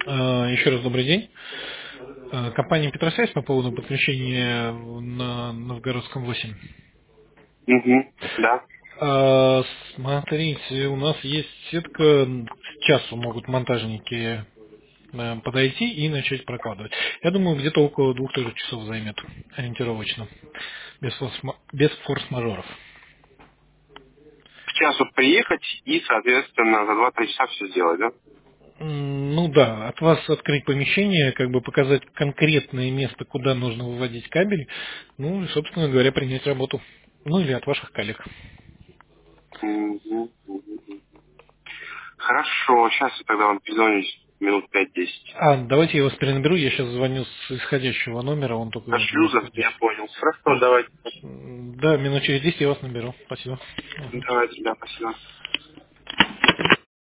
Еще раз добрый день. Компания Петросвязь по поводу подключения на Новгородском 8. Угу. Да. Смотрите, у нас есть сетка, с часу могут монтажники подойти и начать прокладывать. Я думаю, где-то около 2 часов займет ориентировочно, без форс-мажоров. К часу приехать и, соответственно, за 2-3 часа все сделать, да? Ну да, от вас открыть помещение, как бы показать конкретное место, куда нужно выводить кабель, ну и, собственно говоря, принять работу. Ну или от ваших коллег. Мгм, мгм. Хорошо, сейчас я тогда вам перезвонюсь минут 5-10. Давайте я вас перенаберу, я сейчас звоню с исходящего номера, он только Пошлю, я восходящий. понял. Хорошо, давайте. Да, минут через 10 я вас наберу. Спасибо. Мгм. Давайте, да, спасибо.